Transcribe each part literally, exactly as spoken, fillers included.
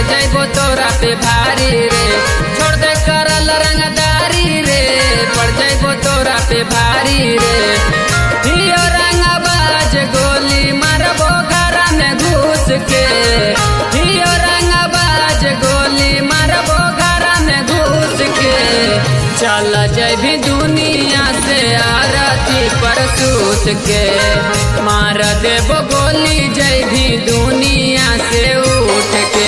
जैबो तोरा पे भारी रे, छोड़ दे करल रंगदारी रे, पड़ जैबो तोरा पे भारी रे। हियो रंगबाज गोली मारबो घरा में घुस के, हियो रंगबाज गोली मारबो घरा में घुस के। चल जैभी दुनिया से आरती पर सूत के, मार देबो गोली जैभी दुनिया से उठ के।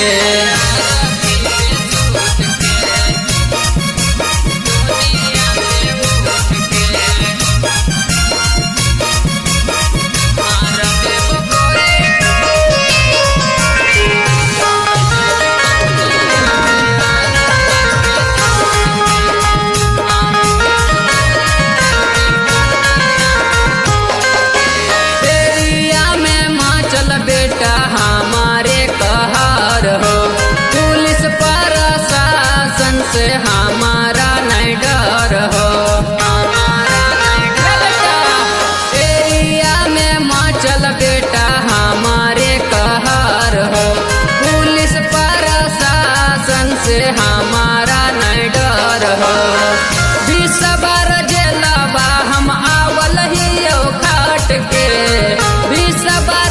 बेटा हमारे कहर हो, पुलिस प्रशासन से हमारा नहीं डर हो। एरिया में मचल बेटा हमारे कहर हो, पुलिस प्रशासन से हमारा नहीं डर हो। बीस बार जेलबा हम आवल ही खाट के, बीस बार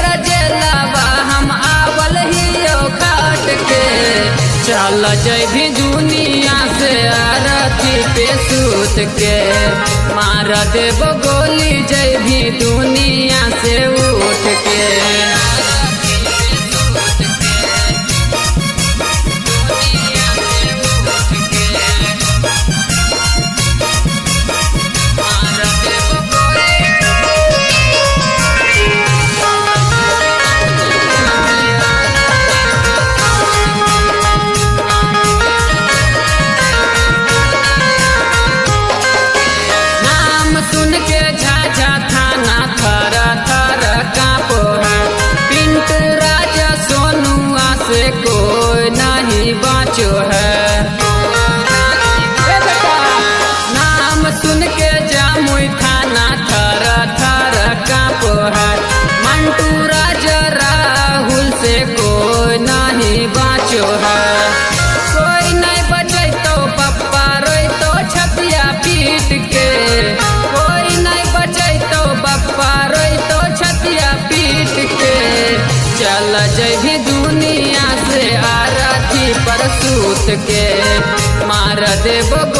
चल जैभी दुनिया से आरती पे सूत के, मार देबो गोली जैभी दुनिया से उठ के। सुन के झाझा थाना थर थर कांपो है, पिंटू राजा सोनुआ से कोई नहीं बाँचो है। नाम सुन के जामुई थाना थर थर कांपो है, मंटू राजा राहुल से कोई नहीं बाँचो है। कोई नहीं बचे तो पप्पा रोई तो छतिया पीट के, चल जैभी दुनिया से आरती पर सूत के, मार देबो